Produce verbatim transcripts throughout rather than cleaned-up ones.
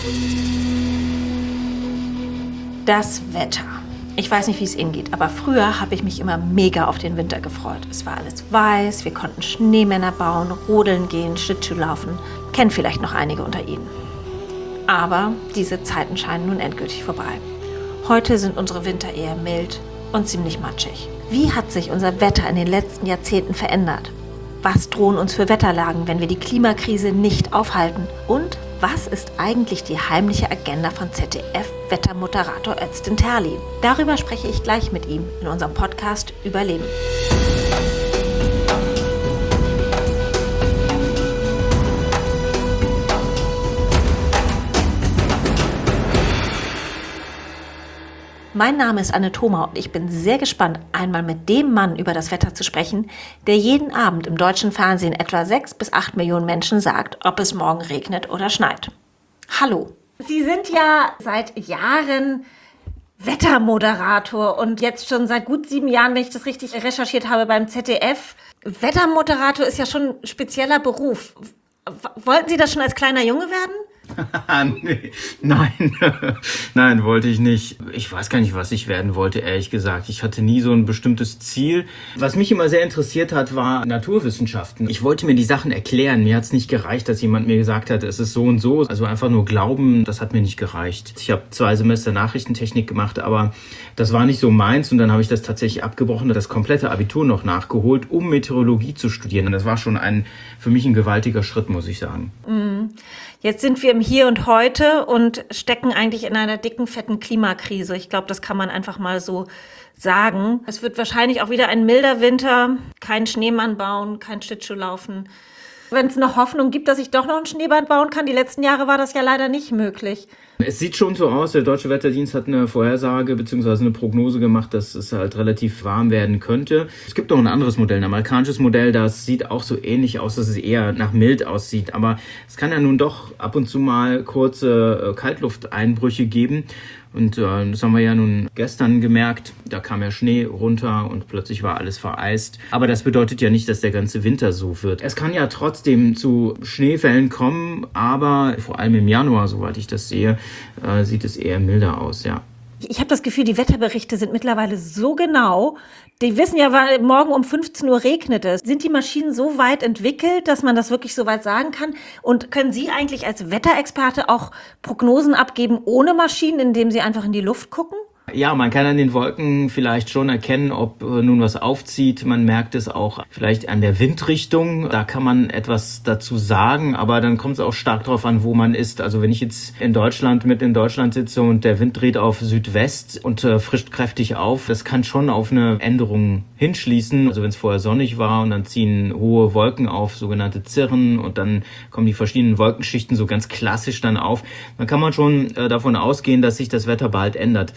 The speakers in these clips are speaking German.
Das Wetter. Ich weiß nicht, wie es Ihnen geht, aber früher habe ich mich immer mega auf den Winter gefreut. Es war alles weiß, wir konnten Schneemänner bauen, rodeln gehen, Schlittschuh laufen. Kennen vielleicht noch einige unter Ihnen. Aber diese Zeiten scheinen nun endgültig vorbei. Heute sind unsere Winter eher mild und ziemlich matschig. Wie hat sich unser Wetter in den letzten Jahrzehnten verändert? Was drohen uns für Wetterlagen, wenn wir die Klimakrise nicht aufhalten? Und was ist eigentlich die heimliche Agenda von Z D F-Wettermoderator Özden Terli? Darüber spreche ich gleich mit ihm in unserem Podcast Überleben. Mein Name ist Anne Thoma und ich bin sehr gespannt, einmal mit dem Mann über das Wetter zu sprechen, der jeden Abend im deutschen Fernsehen etwa sechs bis acht Millionen Menschen sagt, ob es morgen regnet oder schneit. Hallo. Sie sind ja seit Jahren Wettermoderator und jetzt schon seit gut sieben Jahren, wenn ich das richtig recherchiert habe, beim Z D F. Wettermoderator ist ja schon ein spezieller Beruf. Wollten Sie das schon als kleiner Junge werden? nee, nein, nein, wollte ich nicht. Ich weiß gar nicht, was ich werden wollte, ehrlich gesagt. Ich hatte nie so ein bestimmtes Ziel. Was mich immer sehr interessiert hat, war Naturwissenschaften. Ich wollte mir die Sachen erklären. Mir hat es nicht gereicht, dass jemand mir gesagt hat, es ist so und so. Also einfach nur glauben, das hat mir nicht gereicht. Ich habe zwei Semester Nachrichtentechnik gemacht, aber das war nicht so meins. Und dann habe ich das tatsächlich abgebrochen, das komplette Abitur noch nachgeholt, um Meteorologie zu studieren. Und das war schon ein, für mich ein gewaltiger Schritt, muss ich sagen. Mhm. Jetzt sind wir im Hier und Heute und stecken eigentlich in einer dicken, fetten Klimakrise. Ich glaube, das kann man einfach mal so sagen. Es wird wahrscheinlich auch wieder ein milder Winter, kein Schneemann bauen, kein Schlittschuh laufen. Wenn es noch Hoffnung gibt, dass ich doch noch ein Schneeband bauen kann, die letzten Jahre war das ja leider nicht möglich. Es sieht schon so aus, der Deutsche Wetterdienst hat eine Vorhersage bzw. eine Prognose gemacht, dass es halt relativ warm werden könnte. Es gibt auch ein anderes Modell, ein amerikanisches Modell, das sieht auch so ähnlich aus, dass es eher nach mild aussieht. Aber es kann ja nun doch ab und zu mal kurze äh, Kaltlufteinbrüche geben. Und äh, das haben wir ja nun gestern gemerkt. Da kam ja Schnee runter und plötzlich war alles vereist. Aber das bedeutet ja nicht, dass der ganze Winter so wird. Es kann ja trotzdem zu Schneefällen kommen, aber vor allem im Januar, soweit ich das sehe, äh, sieht es eher milder aus, ja. Ich habe das Gefühl, die Wetterberichte sind mittlerweile so genau. Die wissen ja, morgen um fünfzehn Uhr regnet es. Sind die Maschinen so weit entwickelt, dass man das wirklich so weit sagen kann? Und können Sie eigentlich als Wetterexperte auch Prognosen abgeben ohne Maschinen, indem Sie einfach in die Luft gucken? Ja, man kann an den Wolken vielleicht schon erkennen, ob äh, nun was aufzieht. Man merkt es auch vielleicht an der Windrichtung. Da kann man etwas dazu sagen, aber dann kommt es auch stark darauf an, wo man ist. Also wenn ich jetzt in Deutschland, mit in Deutschland sitze und der Wind dreht auf Südwest und äh, frischt kräftig auf, das kann schon auf eine Änderung hinschließen. Also wenn es vorher sonnig war und dann ziehen hohe Wolken auf, sogenannte Zirren, und dann kommen die verschiedenen Wolkenschichten so ganz klassisch dann auf, dann kann man schon äh, davon ausgehen, dass sich das Wetter bald ändert.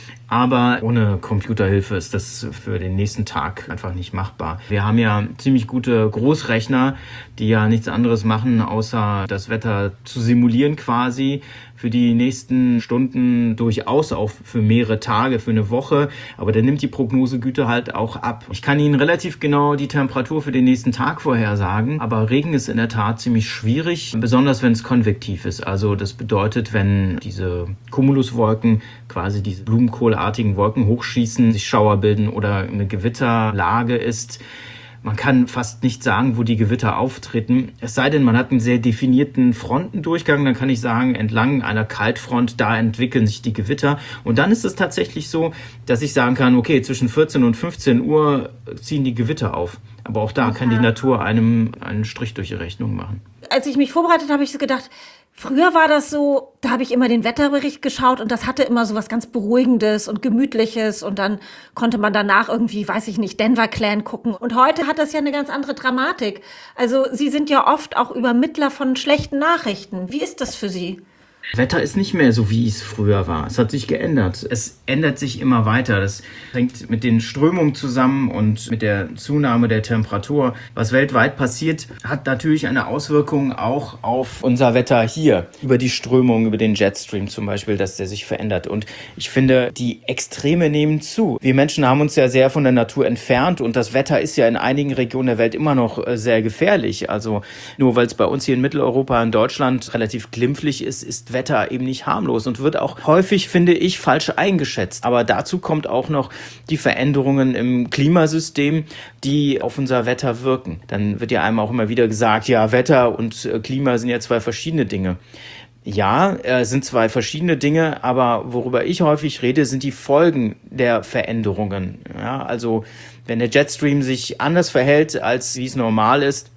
Aber ohne Computerhilfe ist das für den nächsten Tag einfach nicht machbar. Wir haben ja ziemlich gute Großrechner, die ja nichts anderes machen, außer das Wetter zu simulieren quasi für die nächsten Stunden, durchaus auch für mehrere Tage, für eine Woche. Aber dann nimmt die Prognosegüte halt auch ab. Ich kann Ihnen relativ genau die Temperatur für den nächsten Tag vorhersagen, aber Regen ist in der Tat ziemlich schwierig, besonders wenn es konvektiv ist. Also das bedeutet, wenn diese Cumuluswolken, quasi diese blumenkohlartigen Wolken hochschießen, sich Schauer bilden oder eine Gewitterlage ist. Man kann fast nicht sagen, wo die Gewitter auftreten. Es sei denn, man hat einen sehr definierten Frontendurchgang. Dann kann ich sagen, entlang einer Kaltfront, da entwickeln sich die Gewitter. Und dann ist es tatsächlich so, dass ich sagen kann, okay, zwischen vierzehn und fünfzehn Uhr ziehen die Gewitter auf. Aber auch da Aha. kann die Natur einem einen Strich durch die Rechnung machen. Als ich mich vorbereitet habe, habe ich so gedacht, früher war das so, da habe ich immer den Wetterbericht geschaut und das hatte immer so was ganz Beruhigendes und Gemütliches und dann konnte man danach irgendwie, weiß ich nicht, Denver Clan gucken. Und heute hat das ja eine ganz andere Dramatik. Also Sie sind ja oft auch Übermittler von schlechten Nachrichten. Wie ist das für Sie? Wetter ist nicht mehr so, wie es früher war. Es hat sich geändert. Es ändert sich immer weiter. Das hängt mit den Strömungen zusammen und mit der Zunahme der Temperatur. Was weltweit passiert, hat natürlich eine Auswirkung auch auf unser Wetter hier. Über die Strömung, über den Jetstream zum Beispiel, dass der sich verändert. Und ich finde, die Extreme nehmen zu. Wir Menschen haben uns ja sehr von der Natur entfernt und das Wetter ist ja in einigen Regionen der Welt immer noch sehr gefährlich. Also nur weil es bei uns hier in Mitteleuropa, in Deutschland relativ glimpflich ist, ist Wetter eben nicht harmlos und wird auch häufig, finde ich, falsch eingeschätzt. Aber dazu kommt auch noch die Veränderungen im Klimasystem, die auf unser Wetter wirken. Dann wird ja einem auch immer wieder gesagt, ja, Wetter und Klima sind ja zwei verschiedene Dinge. Ja, es sind zwei verschiedene Dinge, aber worüber ich häufig rede, sind die Folgen der Veränderungen. Ja, also wenn der Jetstream sich anders verhält, als wie es normal ist,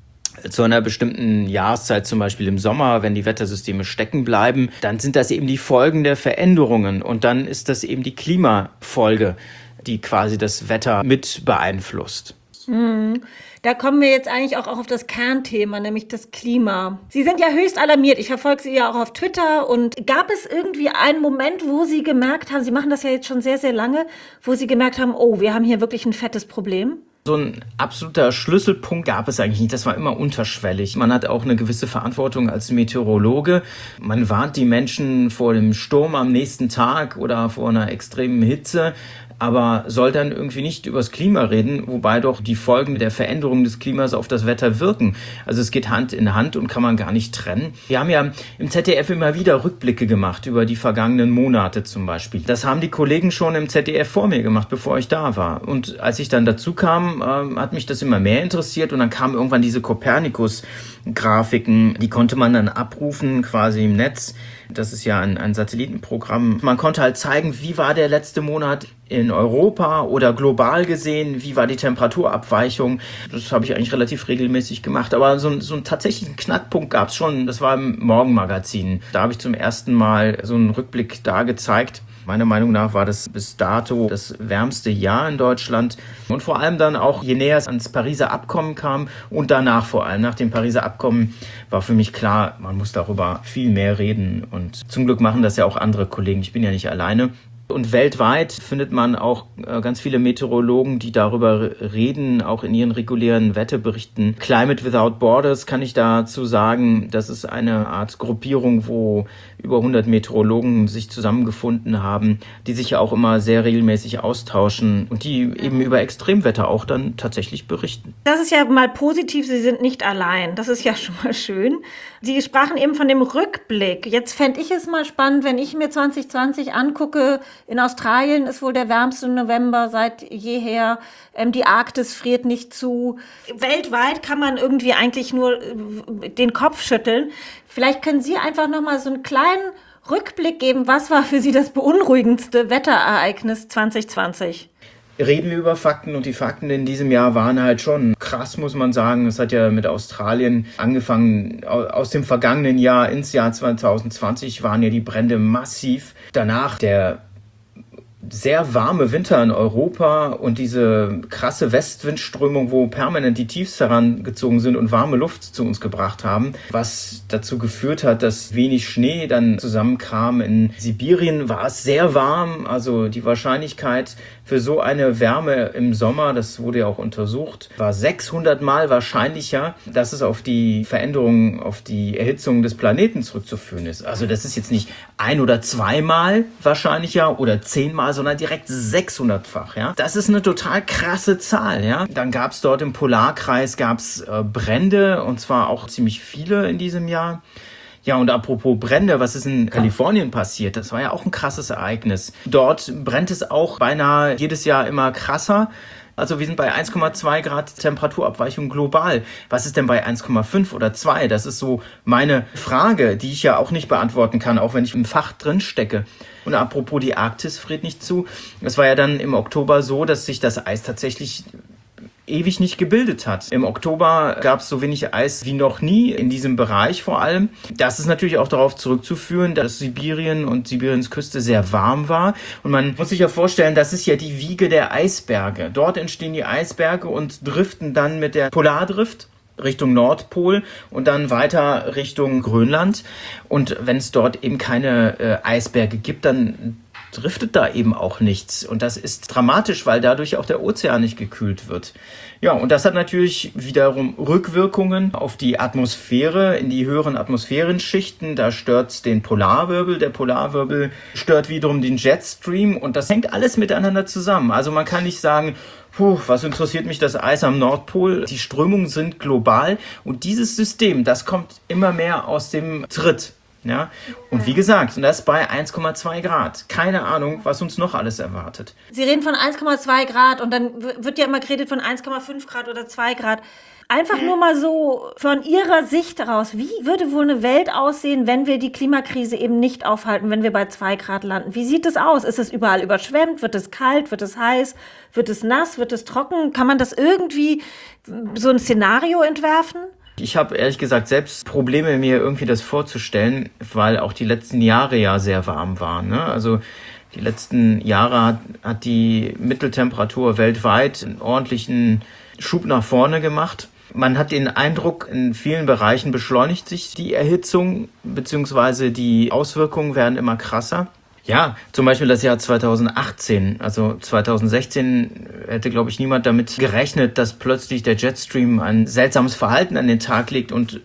zu einer bestimmten Jahreszeit, zum Beispiel im Sommer, wenn die Wettersysteme stecken bleiben, dann sind das eben die Folgen der Veränderungen und dann ist das eben die Klimafolge, die quasi das Wetter mit beeinflusst. Mhm. Da kommen wir jetzt eigentlich auch auf das Kernthema, nämlich das Klima. Sie sind ja höchst alarmiert. Ich verfolge Sie ja auch auf Twitter. Und gab es irgendwie einen Moment, wo Sie gemerkt haben, Sie machen das ja jetzt schon sehr, sehr lange, wo Sie gemerkt haben, oh, wir haben hier wirklich ein fettes Problem? So ein absoluter Schlüsselpunkt gab es eigentlich nicht. Das war immer unterschwellig. Man hat auch eine gewisse Verantwortung als Meteorologe. Man warnt die Menschen vor dem Sturm am nächsten Tag oder vor einer extremen Hitze, aber soll dann irgendwie nicht übers Klima reden, wobei doch die Folgen der Veränderung des Klimas auf das Wetter wirken. Also es geht Hand in Hand und kann man gar nicht trennen. Wir haben ja im Z D F immer wieder Rückblicke gemacht über die vergangenen Monate zum Beispiel. Das haben die Kollegen schon im Z D F vor mir gemacht, bevor ich da war. Und als ich dann dazu kam, äh, hat mich das immer mehr interessiert und dann kamen irgendwann diese Copernicus-Grafiken, die konnte man dann abrufen quasi im Netz. Das ist ja ein, ein Satellitenprogramm. Man konnte halt zeigen, wie war der letzte Monat in Europa oder global gesehen, wie war die Temperaturabweichung. Das habe ich eigentlich relativ regelmäßig gemacht. Aber so, so einen tatsächlichen Knackpunkt gab es schon. Das war im Morgenmagazin. Da habe ich zum ersten Mal so einen Rückblick da gezeigt. Meiner Meinung nach war das bis dato das wärmste Jahr in Deutschland. Und vor allem dann auch, je näher es ans Pariser Abkommen kam und danach vor allem, nach dem Pariser Abkommen, war für mich klar, man muss darüber viel mehr reden. Und zum Glück machen das ja auch andere Kollegen. Ich bin ja nicht alleine. Und weltweit findet man auch ganz viele Meteorologen, die darüber reden, auch in ihren regulären Wetterberichten. Climate Without Borders kann ich dazu sagen, das ist eine Art Gruppierung, wo über hundert Meteorologen sich zusammengefunden haben, die sich ja auch immer sehr regelmäßig austauschen und die eben über Extremwetter auch dann tatsächlich berichten. Das ist ja mal positiv, Sie sind nicht allein. Das ist ja schon mal schön. Sie sprachen eben von dem Rückblick. Jetzt fände ich es mal spannend, wenn ich mir zwanzig zwanzig angucke. In Australien ist wohl der wärmste November seit jeher. Ähm, die Arktis friert nicht zu. Weltweit kann man irgendwie eigentlich nur äh, den Kopf schütteln. Vielleicht können Sie einfach noch mal so einen kleinen Rückblick geben. Was war für Sie das beunruhigendste Wetterereignis zwanzig zwanzig? Reden wir über Fakten und die Fakten in diesem Jahr waren halt schon krass, muss man sagen. Es hat ja mit Australien angefangen. Aus dem vergangenen Jahr ins Jahr zwanzig zwanzig waren ja die Brände massiv. Danach der sehr warme Winter in Europa und diese krasse Westwindströmung, wo permanent die Tiefs herangezogen sind und warme Luft zu uns gebracht haben, was dazu geführt hat, dass wenig Schnee dann zusammenkam. In Sibirien war es sehr warm, also die Wahrscheinlichkeit für so eine Wärme im Sommer, das wurde ja auch untersucht, war sechshundert Mal wahrscheinlicher, dass es auf die Veränderungen, auf die Erhitzung des Planeten zurückzuführen ist. Also das ist jetzt nicht ein- oder zweimal wahrscheinlicher oder zehnmal, sondern direkt sechshundertfach. Ja? Das ist eine total krasse Zahl. Ja? Dann gab es dort im Polarkreis gab's, äh, Brände, und zwar auch ziemlich viele in diesem Jahr. Ja, und apropos Brände, was ist in Kalifornien passiert? Das war ja auch ein krasses Ereignis. Dort brennt es auch beinahe jedes Jahr immer krasser. Also wir sind bei eins Komma zwei Grad Temperaturabweichung global. Was ist denn bei eins Komma fünf oder zwei? Das ist so meine Frage, die ich ja auch nicht beantworten kann, auch wenn ich im Fach drin stecke. Und apropos, die Arktis friert nicht zu. Es war ja dann im Oktober so, dass sich das Eis tatsächlich ewig nicht gebildet hat. Im Oktober gab es so wenig Eis wie noch nie in diesem Bereich vor allem. Das ist natürlich auch darauf zurückzuführen, dass Sibirien und Sibiriens Küste sehr warm war. Und man muss sich ja vorstellen, das ist ja die Wiege der Eisberge. Dort entstehen die Eisberge und driften dann mit der Polardrift Richtung Nordpol und dann weiter Richtung Grönland. Und wenn es dort eben keine äh, Eisberge gibt, dann driftet da eben auch nichts. Und das ist dramatisch, weil dadurch auch der Ozean nicht gekühlt wird. Ja, und das hat natürlich wiederum Rückwirkungen auf die Atmosphäre, in die höheren Atmosphärenschichten. Da stört es den Polarwirbel. Der Polarwirbel stört wiederum den Jetstream. Und das hängt alles miteinander zusammen. Also man kann nicht sagen, puh, was interessiert mich das Eis am Nordpol? Die Strömungen sind global. Und dieses System, das kommt immer mehr aus dem Tritt. Ja, und wie gesagt, und das bei eins Komma zwei Grad. Keine Ahnung, was uns noch alles erwartet. Sie reden von eins Komma zwei Grad und dann wird ja immer geredet von eins Komma fünf Grad oder zwei Grad. Einfach nur mal so von Ihrer Sicht heraus, wie würde wohl eine Welt aussehen, wenn wir die Klimakrise eben nicht aufhalten, wenn wir bei zwei Grad landen? Wie sieht es aus? Ist es überall überschwemmt? Wird es kalt? Wird es heiß? Wird es nass? Wird es trocken? Kann man das irgendwie so ein Szenario entwerfen? Ich habe ehrlich gesagt selbst Probleme, mir irgendwie das vorzustellen, weil auch die letzten Jahre ja sehr warm waren. Ne? Also die letzten Jahre hat, hat die Mitteltemperatur weltweit einen ordentlichen Schub nach vorne gemacht. Man hat den Eindruck, in vielen Bereichen beschleunigt sich die Erhitzung, beziehungsweise die Auswirkungen werden immer krasser. Ja, zum Beispiel das Jahr zweitausendachtzehn. Also zweitausendsechzehn hätte, glaube ich, niemand damit gerechnet, dass plötzlich der Jetstream ein seltsames Verhalten an den Tag legt und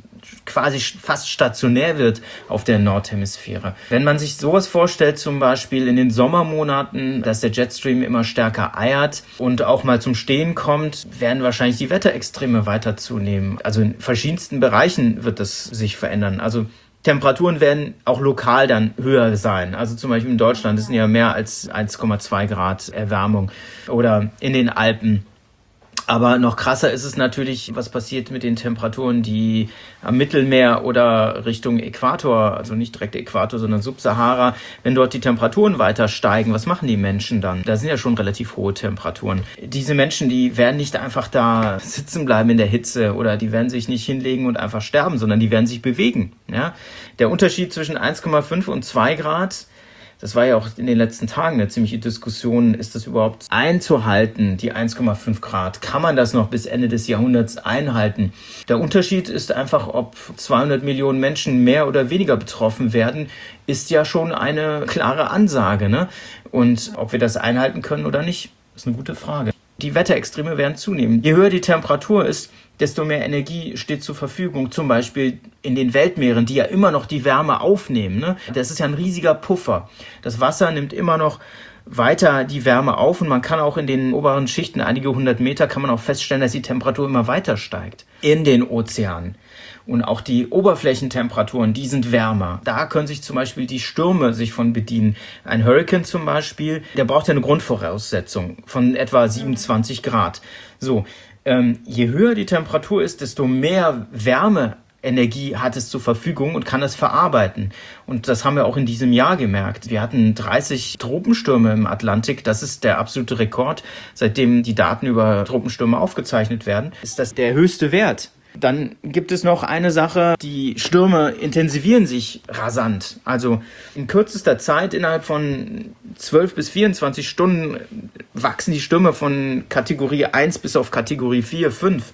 quasi fast stationär wird auf der Nordhemisphäre. Wenn man sich sowas vorstellt, zum Beispiel in den Sommermonaten, dass der Jetstream immer stärker eiert und auch mal zum Stehen kommt, werden wahrscheinlich die Wetterextreme weiter zunehmen. Also in verschiedensten Bereichen wird das sich verändern. Also Temperaturen werden auch lokal dann höher sein. Also zum Beispiel in Deutschland ist ja mehr als eins Komma zwei Grad Erwärmung oder in den Alpen. Aber noch krasser ist es natürlich, was passiert mit den Temperaturen, die am Mittelmeer oder Richtung Äquator, also nicht direkt Äquator, sondern Subsahara, wenn dort die Temperaturen weiter steigen, was machen die Menschen dann? Da sind ja schon relativ hohe Temperaturen. Diese Menschen, die werden nicht einfach da sitzen bleiben in der Hitze oder die werden sich nicht hinlegen und einfach sterben, sondern die werden sich bewegen. Ja? Der Unterschied zwischen eins Komma fünf und zwei Grad, das war ja auch in den letzten Tagen eine ziemliche Diskussion, ist das überhaupt einzuhalten, die eins Komma fünf Grad? Kann man das noch bis Ende des Jahrhunderts einhalten? Der Unterschied ist einfach, ob zweihundert Millionen Menschen mehr oder weniger betroffen werden, ist ja schon eine klare Ansage, ne? Und ob wir das einhalten können oder nicht, ist eine gute Frage. Die Wetterextreme werden zunehmen. Je höher die Temperatur ist, desto mehr Energie steht zur Verfügung, zum Beispiel in den Weltmeeren, die ja immer noch die Wärme aufnehmen. Ne? Das ist ja ein riesiger Puffer. Das Wasser nimmt immer noch weiter die Wärme auf und man kann auch in den oberen Schichten, einige hundert Meter, kann man auch feststellen, dass die Temperatur immer weiter steigt in den Ozeanen. Und auch die Oberflächentemperaturen, die sind wärmer. Da können sich zum Beispiel die Stürme sich von bedienen. Ein Hurrikan zum Beispiel, der braucht ja eine Grundvoraussetzung von etwa siebenundzwanzig Grad. So, ähm, je höher die Temperatur ist, desto mehr Wärmeenergie hat es zur Verfügung und kann es verarbeiten. Und das haben wir auch in diesem Jahr gemerkt. Wir hatten dreißig Tropenstürme im Atlantik. Das ist der absolute Rekord. Seitdem die Daten über Tropenstürme aufgezeichnet werden, ist das der höchste Wert. Dann gibt es noch eine Sache, die Stürme intensivieren sich rasant. Also in kürzester Zeit, innerhalb von zwölf bis vierundzwanzig Stunden, wachsen die Stürme von Kategorie eins bis auf Kategorie vier, fünf.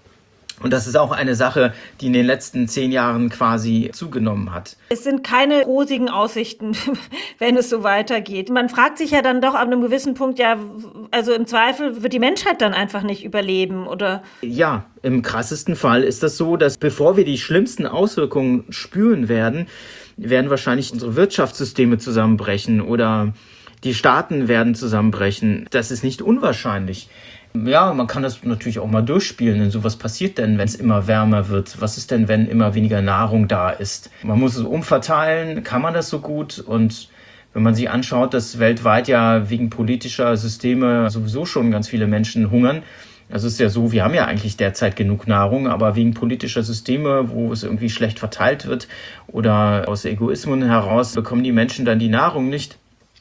Und das ist auch eine Sache, die in den letzten zehn Jahren quasi zugenommen hat. Es sind keine rosigen Aussichten, wenn es so weitergeht. Man fragt sich ja dann doch ab einem gewissen Punkt, ja, also im Zweifel wird die Menschheit dann einfach nicht überleben, oder? Ja, im krassesten Fall ist das so, dass bevor wir die schlimmsten Auswirkungen spüren werden, werden wahrscheinlich unsere Wirtschaftssysteme zusammenbrechen oder die Staaten werden zusammenbrechen. Das ist nicht unwahrscheinlich. Ja, man kann das natürlich auch mal durchspielen. Denn so, was passiert denn, wenn es immer wärmer wird? Was ist denn, wenn immer weniger Nahrung da ist? Man muss es umverteilen. Kann man das so gut? Und wenn man sich anschaut, dass weltweit ja wegen politischer Systeme sowieso schon ganz viele Menschen hungern. Also es ist ja so, wir haben ja eigentlich derzeit genug Nahrung, aber wegen politischer Systeme, wo es irgendwie schlecht verteilt wird oder aus Egoismen heraus bekommen die Menschen dann die Nahrung nicht,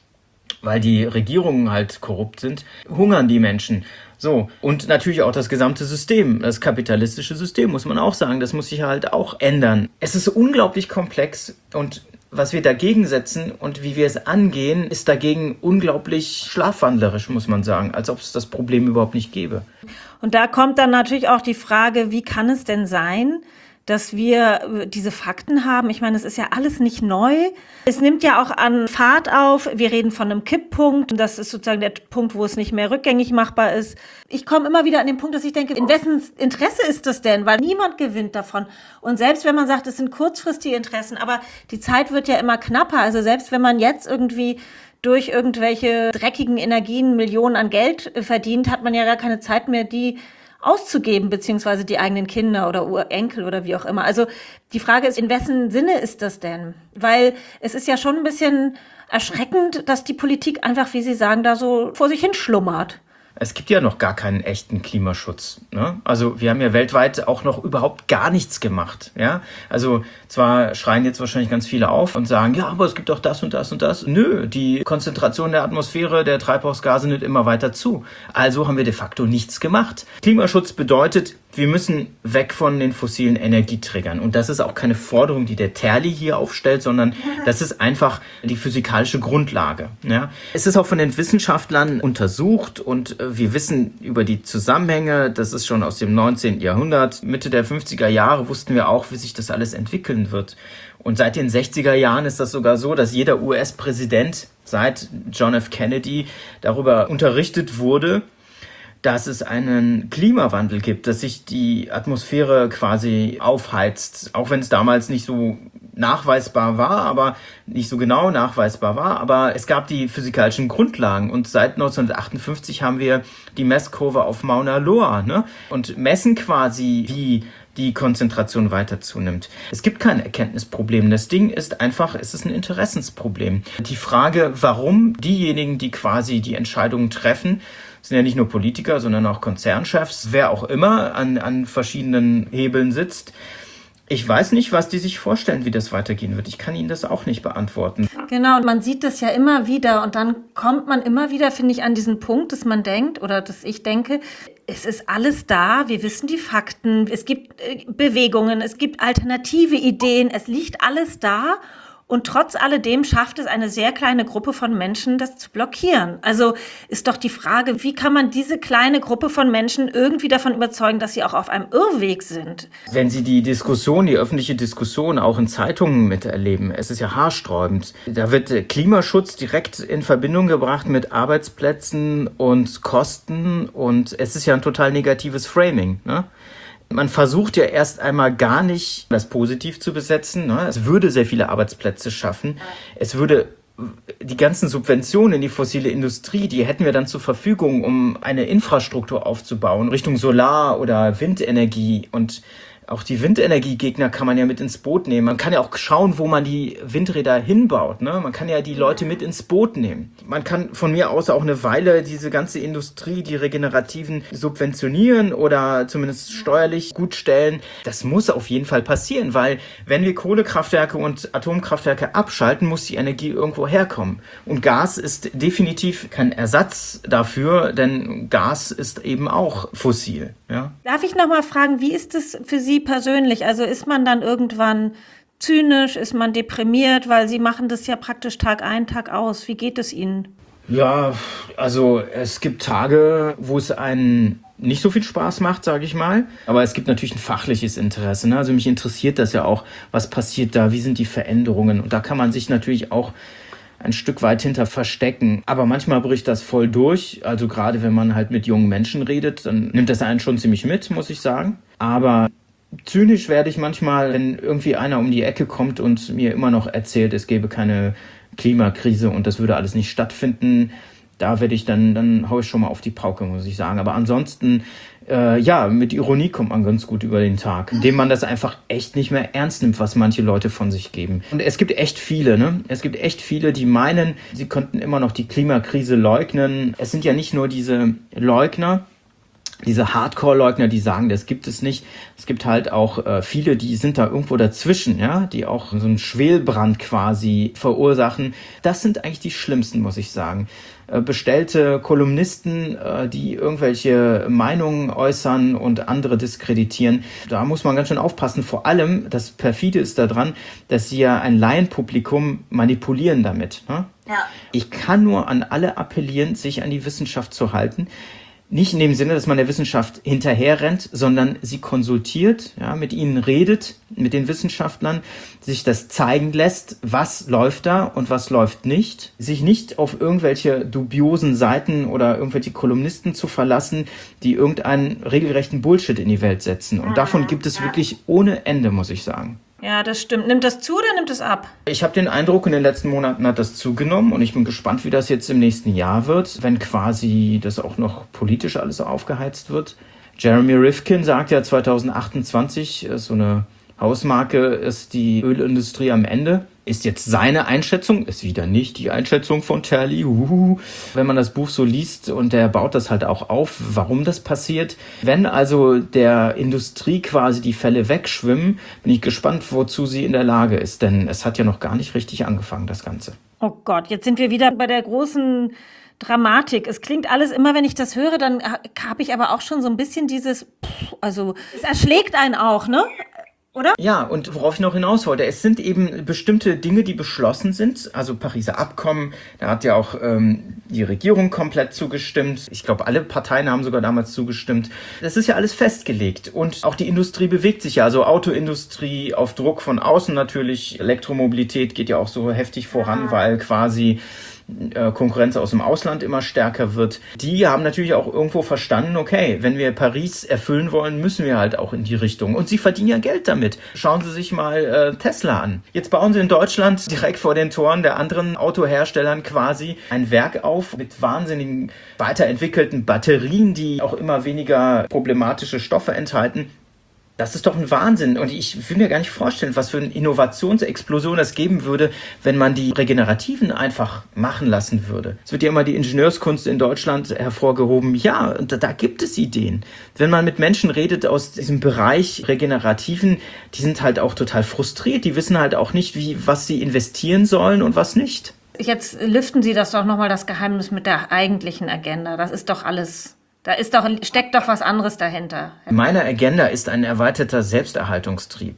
weil die Regierungen halt korrupt sind, hungern die Menschen. So, und natürlich auch das gesamte System, das kapitalistische System, muss man auch sagen, das muss sich halt auch ändern. Es ist unglaublich komplex und was wir dagegen setzen und wie wir es angehen, ist dagegen unglaublich schlafwandlerisch, muss man sagen, als ob es das Problem überhaupt nicht gäbe. Und da kommt dann natürlich auch die Frage, wie kann es denn sein, dass wir diese Fakten haben. Ich meine, es ist ja alles nicht neu. Es nimmt ja auch an Fahrt auf. Wir reden von einem Kipppunkt. Das ist sozusagen der Punkt, wo es nicht mehr rückgängig machbar ist. Ich komme immer wieder an den Punkt, dass ich denke, in wessen Interesse ist das denn? Weil niemand gewinnt davon. Und selbst wenn man sagt, es sind kurzfristige Interessen, aber die Zeit wird ja immer knapper. Also selbst wenn man jetzt irgendwie durch irgendwelche dreckigen Energien Millionen an Geld verdient, hat man ja gar keine Zeit mehr, die auszugeben, beziehungsweise die eigenen Kinder oder Urenkel oder wie auch immer. Also die Frage ist, in wessen Sinne ist das denn? Weil es ist ja schon ein bisschen erschreckend, dass die Politik einfach, wie Sie sagen, da so vor sich hin schlummert. Es gibt ja noch gar keinen echten Klimaschutz, ne? Also wir haben ja weltweit auch noch überhaupt gar nichts gemacht. Ja? Also zwar schreien jetzt wahrscheinlich ganz viele auf und sagen, ja, aber es gibt doch das und das und das. Nö, die Konzentration der Atmosphäre, der Treibhausgase nimmt immer weiter zu. Also haben wir de facto nichts gemacht. Klimaschutz bedeutet, wir müssen weg von den fossilen Energieträgern. Und das ist auch keine Forderung, die der Terli hier aufstellt, sondern das ist einfach die physikalische Grundlage. Ja? Es ist auch von den Wissenschaftlern untersucht und wir wissen über die Zusammenhänge, das ist schon aus dem neunzehnten Jahrhundert. Mitte der fünfziger Jahre wussten wir auch, wie sich das alles entwickeln wird. Und seit den sechziger Jahren ist das sogar so, dass jeder U S-Präsident seit John F. Kennedy darüber unterrichtet wurde, dass es einen Klimawandel gibt, dass sich die Atmosphäre quasi aufheizt, auch wenn es damals nicht so nachweisbar war, aber nicht so genau nachweisbar war, aber es gab die physikalischen Grundlagen und seit neunzehnhundertachtundfünfzig haben wir die Messkurve auf Mauna Loa, ne? Und messen quasi, wie die Konzentration weiter zunimmt. Es gibt kein Erkenntnisproblem. Das Ding ist einfach, es ist ein Interessensproblem. Die Frage, warum diejenigen, die quasi die Entscheidungen treffen, sind ja nicht nur Politiker, sondern auch Konzernchefs, wer auch immer an, an verschiedenen Hebeln sitzt. Ich weiß nicht, was die sich vorstellen, wie das weitergehen wird. Ich kann Ihnen das auch nicht beantworten. Genau, und man sieht das ja immer wieder und dann kommt man immer wieder, finde ich, an diesen Punkt, dass man denkt oder dass ich denke, es ist alles da, wir wissen die Fakten, es gibt äh, Bewegungen, es gibt alternative Ideen, es liegt alles da. Und trotz alledem schafft es eine sehr kleine Gruppe von Menschen, das zu blockieren. Also ist doch die Frage, wie kann man diese kleine Gruppe von Menschen irgendwie davon überzeugen, dass sie auch auf einem Irrweg sind? Wenn Sie die Diskussion, die öffentliche Diskussion auch in Zeitungen miterleben, es ist ja haarsträubend. Da wird Klimaschutz direkt in Verbindung gebracht mit Arbeitsplätzen und Kosten und es ist ja ein total negatives Framing, ne? Man versucht ja erst einmal gar nicht, das positiv zu besetzen. Ne? Es würde sehr viele Arbeitsplätze schaffen. Es würde die ganzen Subventionen in die fossile Industrie, die hätten wir dann zur Verfügung, um eine Infrastruktur aufzubauen, Richtung Solar- oder Windenergie. Und auch die Windenergiegegner kann man ja mit ins Boot nehmen. Man kann ja auch schauen, wo man die Windräder hinbaut. Ne? Man kann ja die Leute mit ins Boot nehmen. Man kann von mir aus auch eine Weile diese ganze Industrie, die Regenerativen, subventionieren oder zumindest steuerlich gut stellen. Das muss auf jeden Fall passieren, weil wenn wir Kohlekraftwerke und Atomkraftwerke abschalten, muss die Energie irgendwo herkommen. Und Gas ist definitiv kein Ersatz dafür, denn Gas ist eben auch fossil. Ja? Darf ich noch mal fragen, wie ist es für Sie persönlich? Also ist man dann irgendwann zynisch, ist man deprimiert, weil Sie machen das ja praktisch Tag ein, Tag aus. Wie geht es Ihnen? Ja, also es gibt Tage, wo es einen nicht so viel Spaß macht, sage ich mal. Aber es gibt natürlich ein fachliches Interesse. Ne? Also mich interessiert das ja auch, was passiert da, wie sind die Veränderungen. Und da kann man sich natürlich auch ein Stück weit hinter verstecken. Aber manchmal bricht das voll durch. Also gerade wenn man halt mit jungen Menschen redet, dann nimmt das einen schon ziemlich mit, muss ich sagen. Aber zynisch werde ich manchmal, wenn irgendwie einer um die Ecke kommt und mir immer noch erzählt, es gäbe keine Klimakrise und das würde alles nicht stattfinden. Da werde ich dann, dann haue ich schon mal auf die Pauke, muss ich sagen. Aber ansonsten, äh, ja, mit Ironie kommt man ganz gut über den Tag, indem man das einfach echt nicht mehr ernst nimmt, was manche Leute von sich geben. Und es gibt echt viele, ne? Es gibt echt viele, die meinen, sie könnten immer noch die Klimakrise leugnen. Es sind ja nicht nur diese Leugner, diese Hardcore-Leugner, die sagen, das gibt es nicht. Es gibt halt auch äh, viele, die sind da irgendwo dazwischen, ja, die auch so einen Schwelbrand quasi verursachen. Das sind eigentlich die schlimmsten, muss ich sagen. Äh, bestellte Kolumnisten, äh, die irgendwelche Meinungen äußern und andere diskreditieren. Da muss man ganz schön aufpassen. Vor allem, das Perfide ist daran, dass sie ja ein Laienpublikum manipulieren damit. Ne? Ja. Ich kann nur an alle appellieren, sich an die Wissenschaft zu halten. Nicht in dem Sinne, dass man der Wissenschaft hinterherrennt, sondern sie konsultiert, ja, mit ihnen redet, mit den Wissenschaftlern, sich das zeigen lässt, was läuft da und was läuft nicht. Sich nicht auf irgendwelche dubiosen Seiten oder irgendwelche Kolumnisten zu verlassen, die irgendeinen regelrechten Bullshit in die Welt setzen. Und davon gibt es wirklich ohne Ende, muss ich sagen. Ja, das stimmt. Nimmt das zu oder nimmt es ab? Ich habe den Eindruck, in den letzten Monaten hat das zugenommen und ich bin gespannt, wie das jetzt im nächsten Jahr wird, wenn quasi das auch noch politisch alles aufgeheizt wird. Jeremy Rifkin sagt ja zwanzig achtundzwanzig, so eine Hausmarke, ist die Ölindustrie am Ende. Ist jetzt seine Einschätzung, ist wieder nicht die Einschätzung von Terli. Uhuhu. Wenn man das Buch so liest und der baut das halt auch auf, warum das passiert. Wenn also der Industrie quasi die Fälle wegschwimmen, bin ich gespannt, wozu sie in der Lage ist. Denn es hat ja noch gar nicht richtig angefangen, das Ganze. Oh Gott, jetzt sind wir wieder bei der großen Dramatik. Es klingt alles, immer wenn ich das höre, dann habe ich aber auch schon so ein bisschen dieses, also es erschlägt einen auch, ne? Oder? Ja, und worauf ich noch hinaus wollte, es sind eben bestimmte Dinge, die beschlossen sind, also Pariser Abkommen, da hat ja auch ähm, die Regierung komplett zugestimmt, ich glaube alle Parteien haben sogar damals zugestimmt, das ist ja alles festgelegt und auch die Industrie bewegt sich ja, also Autoindustrie auf Druck von außen natürlich, Elektromobilität geht ja auch so heftig voran, weil quasi Konkurrenz aus dem Ausland immer stärker wird. Die haben natürlich auch irgendwo verstanden, okay, wenn wir Paris erfüllen wollen, müssen wir halt auch in die Richtung. Und sie verdienen ja Geld damit. Schauen Sie sich mal äh, Tesla an. Jetzt bauen sie in Deutschland direkt vor den Toren der anderen Autoherstellern quasi ein Werk auf mit wahnsinnigen weiterentwickelten Batterien, die auch immer weniger problematische Stoffe enthalten. Das ist doch ein Wahnsinn und ich will mir gar nicht vorstellen, was für eine Innovationsexplosion das geben würde, wenn man die Regenerativen einfach machen lassen würde. Es wird ja immer die Ingenieurskunst in Deutschland hervorgehoben. Ja, da, da gibt es Ideen. Wenn man mit Menschen redet aus diesem Bereich Regenerativen, die sind halt auch total frustriert. Die wissen halt auch nicht, wie, was sie investieren sollen und was nicht. Jetzt lüften Sie das doch nochmal, das Geheimnis mit der eigentlichen Agenda. Das ist doch alles... Da ist doch, steckt doch was anderes dahinter. Meine Agenda ist ein erweiterter Selbsterhaltungstrieb.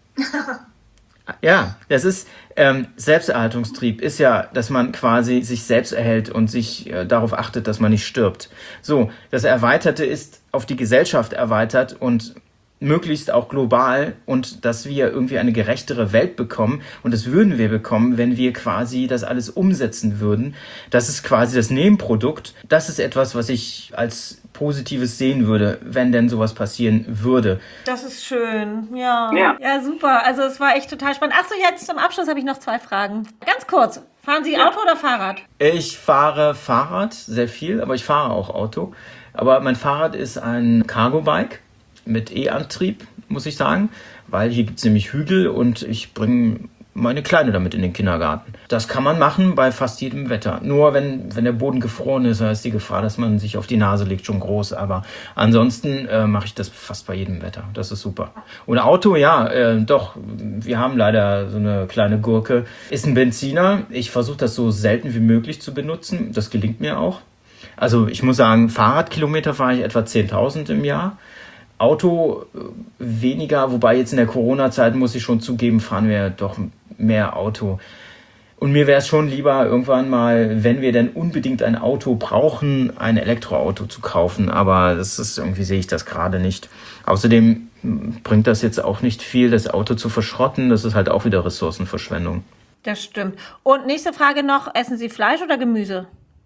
Ja, das ist, ähm, Selbsterhaltungstrieb ist ja, dass man quasi sich selbst erhält und sich äh, darauf achtet, dass man nicht stirbt. So, das Erweiterte ist auf die Gesellschaft erweitert und möglichst auch global und dass wir irgendwie eine gerechtere Welt bekommen. Und das würden wir bekommen, wenn wir quasi das alles umsetzen würden. Das ist quasi das Nebenprodukt. Das ist etwas, was ich als Positives sehen würde, wenn denn sowas passieren würde. Das ist schön, ja. Ja, ja super. Also es war echt total spannend. Achso, jetzt zum Abschluss habe ich noch zwei Fragen. Ganz kurz. Fahren Sie Auto oder Fahrrad? Ich fahre Fahrrad sehr viel, aber ich fahre auch Auto. Aber mein Fahrrad ist ein Cargo-Bike mit E-Antrieb, muss ich sagen, weil hier gibt es nämlich Hügel und ich bringe meine Kleine damit in den Kindergarten. Das kann man machen bei fast jedem Wetter. Nur wenn, wenn der Boden gefroren ist, da ist die Gefahr, dass man sich auf die Nase legt, schon groß. Aber ansonsten äh, mache ich das fast bei jedem Wetter. Das ist super. Und Auto, ja, äh, doch, wir haben leider so eine kleine Gurke. Ist ein Benziner. Ich versuche das so selten wie möglich zu benutzen. Das gelingt mir auch. Also ich muss sagen, Fahrradkilometer fahre ich etwa zehntausend im Jahr. Auto weniger, wobei jetzt in der Corona-Zeit, muss ich schon zugeben, fahren wir doch mehr Auto. Und mir wäre es schon lieber, irgendwann mal, wenn wir denn unbedingt ein Auto brauchen, ein Elektroauto zu kaufen. Aber das ist irgendwie, sehe ich das gerade nicht. Außerdem bringt das jetzt auch nicht viel, das Auto zu verschrotten. Das ist halt auch wieder Ressourcenverschwendung. Das stimmt. Und nächste Frage noch, essen Sie Fleisch oder Gemüse?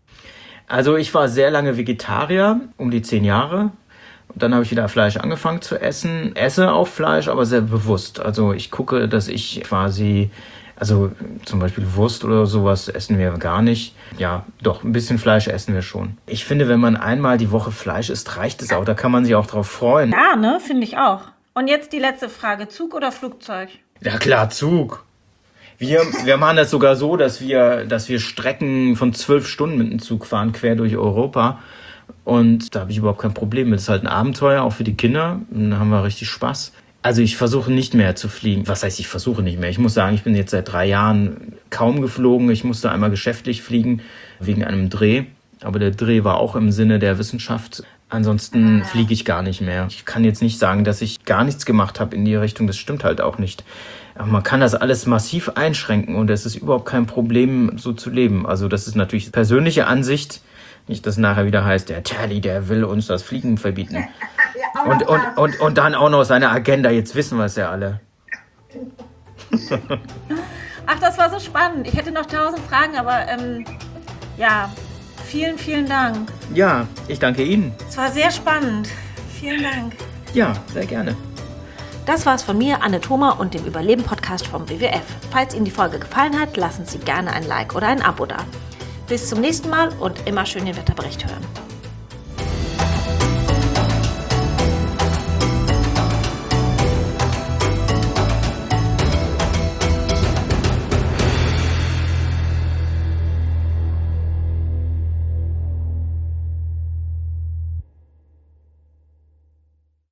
Also ich war sehr lange Vegetarier, um die zehn Jahre. Dann habe ich wieder Fleisch angefangen zu essen, esse auch Fleisch, aber sehr bewusst. Also ich gucke, dass ich quasi, also zum Beispiel Wurst oder sowas essen wir gar nicht. Ja, doch, ein bisschen Fleisch essen wir schon. Ich finde, wenn man einmal die Woche Fleisch isst, reicht es auch. Da kann man sich auch drauf freuen. Ja, ne, finde ich auch. Und jetzt die letzte Frage, Zug oder Flugzeug? Ja klar, Zug. Wir, wir machen das sogar so, dass wir, dass wir Strecken von zwölf Stunden mit dem Zug fahren, quer durch Europa. Und da habe ich überhaupt kein Problem mit. Das ist halt ein Abenteuer, auch für die Kinder. Und da haben wir richtig Spaß. Also ich versuche nicht mehr zu fliegen. Was heißt, ich versuche nicht mehr? Ich muss sagen, ich bin jetzt seit drei Jahren kaum geflogen. Ich musste einmal geschäftlich fliegen, wegen einem Dreh. Aber der Dreh war auch im Sinne der Wissenschaft. Ansonsten fliege ich gar nicht mehr. Ich kann jetzt nicht sagen, dass ich gar nichts gemacht habe in die Richtung. Das stimmt halt auch nicht. Aber man kann das alles massiv einschränken und es ist überhaupt kein Problem, so zu leben. Also das ist natürlich persönliche Ansicht. Nicht, dass nachher wieder heißt, der Terli, der will uns das Fliegen verbieten. Und, und, und, und dann auch noch seine Agenda, jetzt wissen wir es ja alle. Ach, das war so spannend. Ich hätte noch tausend Fragen, aber ähm, ja, vielen, vielen Dank. Ja, ich danke Ihnen. Es war sehr spannend. Vielen Dank. Ja, sehr gerne. Das war's von mir, Anne Thoma und dem Überleben-Podcast vom W W F. Falls Ihnen die Folge gefallen hat, lassen Sie gerne ein Like oder ein Abo da. Bis zum nächsten Mal und immer schön den Wetterbericht hören.